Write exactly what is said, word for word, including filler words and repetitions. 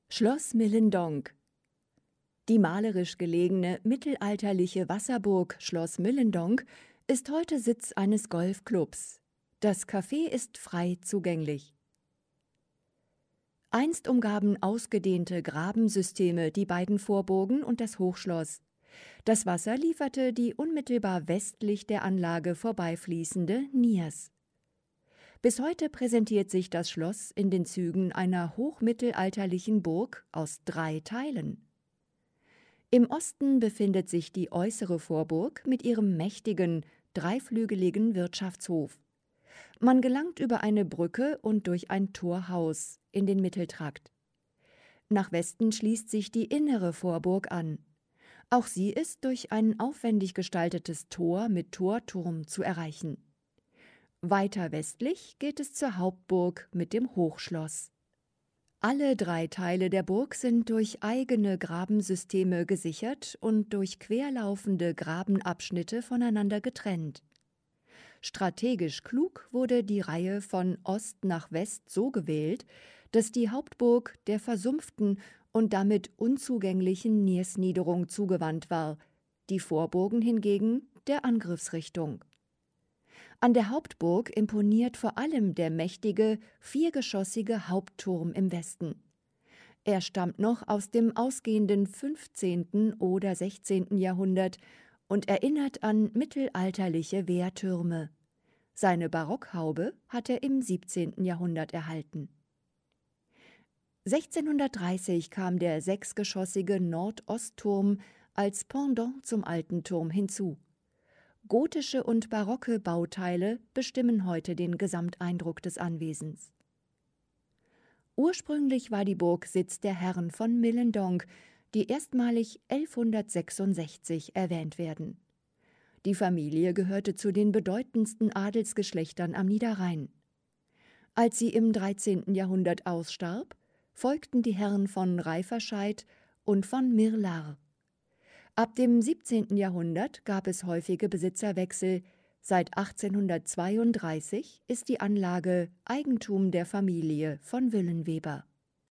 Schloss Millendonk. Die malerisch gelegene mittelalterliche Wasserburg Schloss Millendonk ist heute Sitz eines Golfclubs. Das Café ist frei zugänglich. Einst umgaben ausgedehnte Grabensysteme die beiden Vorburgen und das Hochschloss. Das Wasser lieferte die unmittelbar westlich der Anlage vorbeifließende Niers. Bis heute präsentiert sich das Schloss in den Zügen einer hochmittelalterlichen Burg aus drei Teilen. Im Osten befindet sich die äußere Vorburg mit ihrem mächtigen, dreiflügeligen Wirtschaftshof. Man gelangt über eine Brücke und durch ein Torhaus in den Mitteltrakt. Nach Westen schließt sich die innere Vorburg an. Auch sie ist durch ein aufwendig gestaltetes Tor mit Torturm zu erreichen. Weiter westlich geht es zur Hauptburg mit dem Hochschloss. Alle drei Teile der Burg sind durch eigene Grabensysteme gesichert und durch querlaufende Grabenabschnitte voneinander getrennt. Strategisch klug wurde die Reihe von Ost nach West so gewählt, dass die Hauptburg der versumpften und damit unzugänglichen Niersniederung zugewandt war, die Vorburgen hingegen der Angriffsrichtung. An der Hauptburg imponiert vor allem der mächtige, viergeschossige Hauptturm im Westen. Er stammt noch aus dem ausgehenden fünfzehnten oder sechzehnten Jahrhundert und erinnert an mittelalterliche Wehrtürme. Seine Barockhaube hat er im siebzehnten Jahrhundert erhalten. sechzehnhundertdreißig kam der sechsgeschossige Nordostturm als Pendant zum alten Turm hinzu. Gotische und barocke Bauteile bestimmen heute den Gesamteindruck des Anwesens. Ursprünglich war die Burg Sitz der Herren von Millendonk, die erstmalig elfhundertsechsundsechzig erwähnt werden. Die Familie gehörte zu den bedeutendsten Adelsgeschlechtern am Niederrhein. Als sie im dreizehnten Jahrhundert ausstarb, folgten die Herren von Reiferscheid und von Mirlar. Ab dem siebzehnten Jahrhundert gab es häufige Besitzerwechsel. Seit achtzehnhundertzweiunddreißig ist die Anlage Eigentum der Familie von Wüllenweber.